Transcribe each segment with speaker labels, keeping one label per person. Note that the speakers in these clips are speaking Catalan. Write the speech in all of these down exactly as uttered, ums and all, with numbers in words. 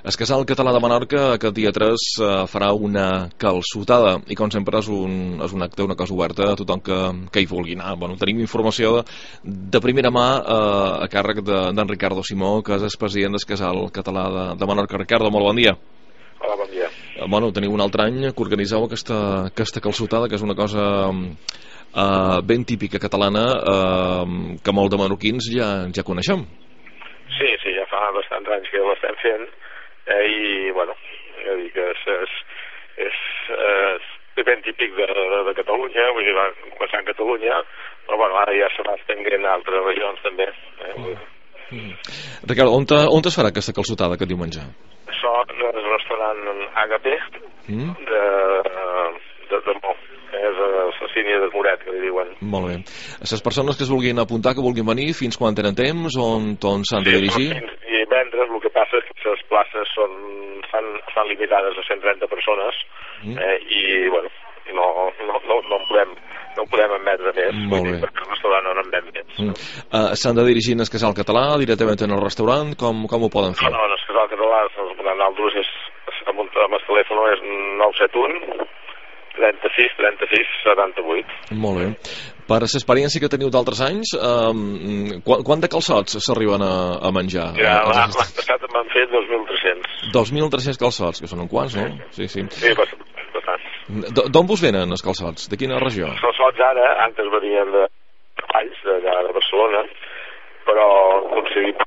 Speaker 1: El Casal Català de Menorca aquest dia tres eh, farà una calçotada i com sempre és un, és un acte, una cosa oberta a tothom que, que hi vulgui anar. Bueno, tenim informació de, de primera mà eh, a càrrec d'en de, Ricardo Simó, que és el president del Casal Català de, de Menorca. Ricardo, molt bon dia.
Speaker 2: Hola, bon dia.
Speaker 1: Eh, bueno, teniu un altre any que organitzeu aquesta, aquesta calçotada, que és una cosa eh, ben típica catalana eh, que molt de menorquins ja, ja coneixem.
Speaker 2: Sí, sí, ja fa bastants anys que l'estem fent eh, i, bueno, ja dic que és, és, és, és ben típic de, de, de Catalunya, vull dir, va començar en Catalunya, però, bueno, ara ja se va estenent a altres regions també. Eh, vull dir.
Speaker 1: Mm. Ricardo, on, te, on es farà aquesta calçotada aquest diumenge?
Speaker 2: Això és el restaurant Àgape
Speaker 1: mm?
Speaker 2: de, de, de Mó, és la sínia de Moret, que li diuen.
Speaker 1: Molt bé. Les persones que es vulguin apuntar, que vulguin venir, fins quan tenen temps, on, on s'han de dirigir?
Speaker 2: Sí, i vendre's, el que passa és que les places són, estan, estan limitades a cent trenta persones mm. eh, i, bueno, no, no, no, no en podem no ho podem admetre més, vull dir, perquè el restaurant no en ven més.
Speaker 1: Mm. Uh, S'han de dirigir en el Casal Català, directament en el restaurant, com, com ho poden fer?
Speaker 2: No, no, en el Casal Català, nosaltres és, amb, amb el telèfon és nou set u trenta-sis trenta-sis setanta-vuit.
Speaker 1: Molt bé. Per l'experiència que teniu d'altres anys, um, quant, quant de calçots s'arriben a, a menjar?
Speaker 2: Ja, l'any passat en van fer dos mil tres-cents.
Speaker 1: dos mil tres-cents calçots, que són uns quants, no? Sí, sí.
Speaker 2: Sí, bastants.
Speaker 1: D'on vos venen els calçots? De quina regió?
Speaker 2: Els calçots ara, antes venien de Valls, d'allà de Barcelona, però aconseguim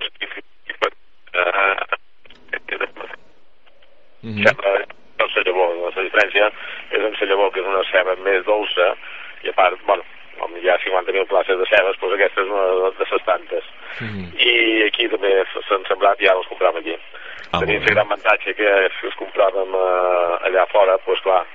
Speaker 2: la llavor. La diferència és en la llavor, que és una ceba més dolça, i a part, bueno, com hi ha cinquanta mil places de cebes, doncs aquesta és una de les tantes. Mm -hmm. I aquí també s'han sembrat i ara els compràvem aquí. Ah, tenim el gran avantatge que si els compràvem uh, allà fora, doncs clar,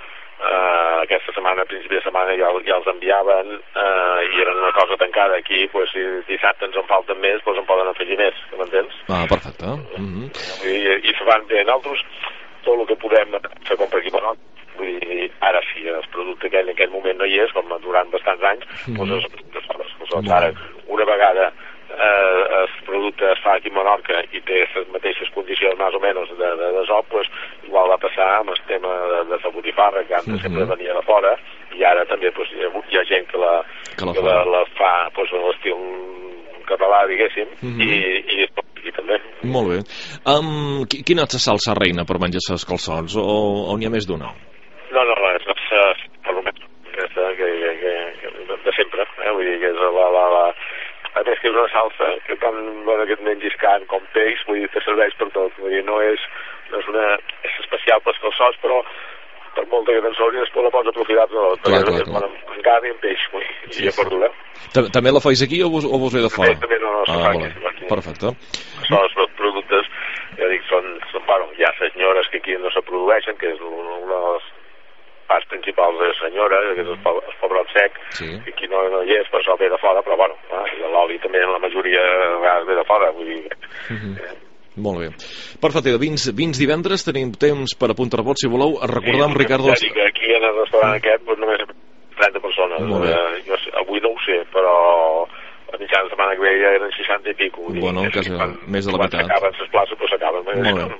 Speaker 2: uh, aquesta setmana, a principi de setmana ja, ja els enviaven uh, i eren una cosa tancada. Aquí, doncs, si dissabte ens en falten més, doncs en poden afegir més, m'entens?
Speaker 1: Ah, perfecte. Mm -hmm.
Speaker 2: I, i se van bé. Nosaltres, tot el que podem se compra aquí, però vull dir, ara sí, el producte aquell en aquell moment no hi és, com durant bastants anys, mm -hmm. doncs, doncs, doncs ara, una vegada eh, el producte es fa aquí a Menorca i té les mateixes condicions més o menys de, de, de sop, pues, igual va passar amb el tema de, de la botifarra, que antes mm -hmm. sempre venia de fora, i ara també pues, hi, ha, hi ha gent que la,
Speaker 1: que la
Speaker 2: que
Speaker 1: fa,
Speaker 2: la, la fa pues, en l'estil català, diguéssim, mm -hmm. i, i, i també.
Speaker 1: Molt bé. Um, quina és la salsa reina per menjar els calçots, o, o n'hi ha més d'una?
Speaker 2: No, no, és la palometa, aquesta que, que, que, de sempre, eh? Vull dir que és la, la, la... A més que és una salsa que tant bueno, que et mengis carn com peix, vull dir, te serveix per tot, vull dir, no és, no és una... és especial pels calçots, però per molta que te'n sobri després la pots aprofitar per tot,
Speaker 1: clar,
Speaker 2: perquè
Speaker 1: clar,
Speaker 2: és bona en carn i en peix, vull dir, sí, i a verdura.
Speaker 1: Sí. També la feis aquí o vos, o vos ve de fora?
Speaker 2: També, també no, no,
Speaker 1: ah,
Speaker 2: aquí,
Speaker 1: aquí. Perfecte.
Speaker 2: Són els productes, ja dic, són, són bueno, hi ha senyores que aquí no se produeixen, que és una de les parts principals de senyora, que és el, el pebrot sec, sí. Que aquí no, no hi és, per això ve de fora, però bueno, eh, l'oli també en la majoria de vegades ve de fora, vull dir... Uh -huh. eh.
Speaker 1: Molt bé. Perfecte, vins, vins divendres, tenim temps per apuntar-vos, si voleu, recordar amb
Speaker 2: sí,
Speaker 1: Ricardo...
Speaker 2: Ja dic, aquí en el restaurant aquest pues, només trenta persones, eh, jo, avui no ho sé, però a mitjana de setmana que ve ja eren seixanta i pico.
Speaker 1: Bueno,
Speaker 2: dir,
Speaker 1: quasi
Speaker 2: quan,
Speaker 1: més de la
Speaker 2: quan
Speaker 1: meitat.
Speaker 2: Quan s'acaben les places, doncs s'acaben.
Speaker 1: Molt bé.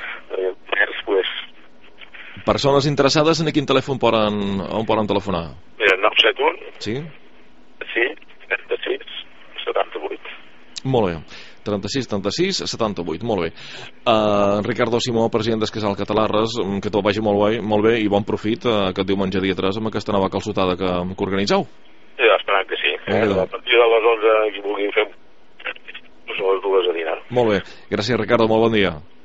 Speaker 2: Més, pues...
Speaker 1: Persones interessades, en quin telèfon poden, on poden telefonar?
Speaker 2: Mira, nou set u
Speaker 1: Sí?
Speaker 2: Sí, trenta-sis setanta-vuit.
Speaker 1: Molt bé. trenta-sis trenta-sis setanta-vuit, molt bé. Uh, Ricardo Simó, president del Casal Català, res, que tot vagi molt bé, molt bé i bon profit uh, aquest diumenge dia tres amb aquesta nova calçotada que, que organitzeu.
Speaker 2: Sí, esperant que sí. Eh? A partir de les onze, qui vulgui fer, són les dues a dinar.
Speaker 1: Molt bé. Gràcies, Ricardo, molt bon dia.